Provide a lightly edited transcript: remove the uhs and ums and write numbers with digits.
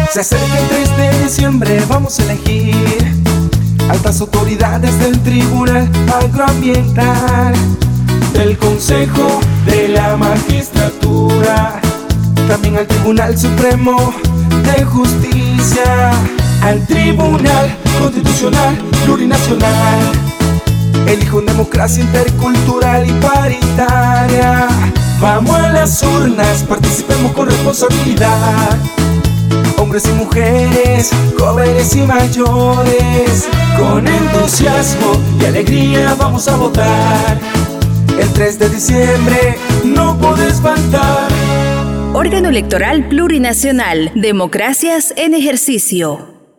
Se acerca el 3 de diciembre, vamos a elegir altas autoridades del Tribunal Agroambiental, del Consejo de la Magistratura, también al Tribunal Supremo de Justicia, al Tribunal Constitucional Plurinacional. Elijo una democracia intercultural y paritaria. Vamos a las urnas, participemos con responsabilidad. Hombres y mujeres, jóvenes y mayores, con entusiasmo y alegría vamos a votar. El 3 de diciembre no puedes faltar. Órgano Electoral Plurinacional. Democracias en ejercicio.